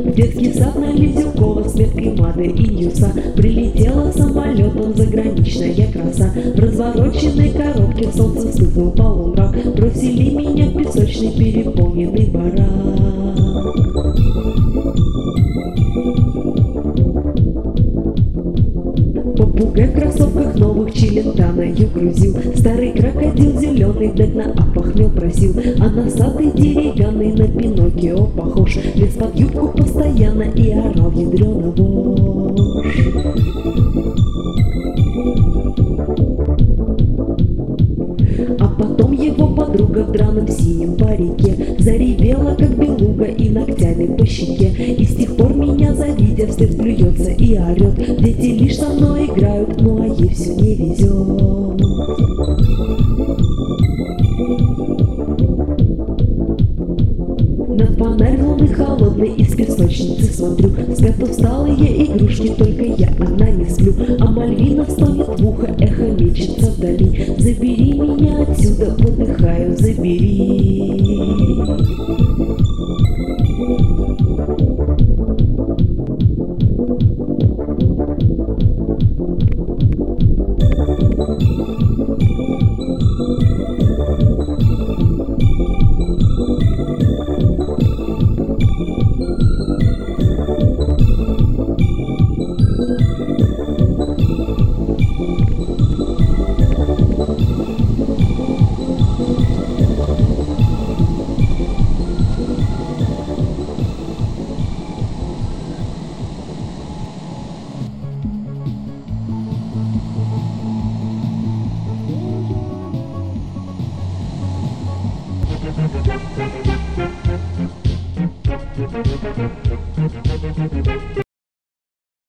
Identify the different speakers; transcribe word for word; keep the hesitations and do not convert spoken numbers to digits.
Speaker 1: В детский сад на Лизюкова с меткой Мады и Ньюса прилетела самолетом заграничная краса. В развороченной коробке солнце вступил полумрак, бросили меня в песочный переполненный барак. Попугай в кроссовках новых Челентаною грузил, старый крокодил зеленый вдаль на опахмел просил, а носатый деревянный на Пиноккио похож, лез под юбку постоянно и орал ядрёна вошь. А потом его подруга в драном синем парике заревела, как белуга, и ногтями по щеке. И с тех пор меня, завидя, вслед плюется и орет: дети лишь со мной играют, ну а ей все не везет. На фонарь луны холодной из песочницы смотрю, спят усталые игрушки, только я одна не сплю. А Мальвина стонет в ухо, эхо мечется вдали: забери меня отсюда, подыхаю, забери.
Speaker 2: Thank you.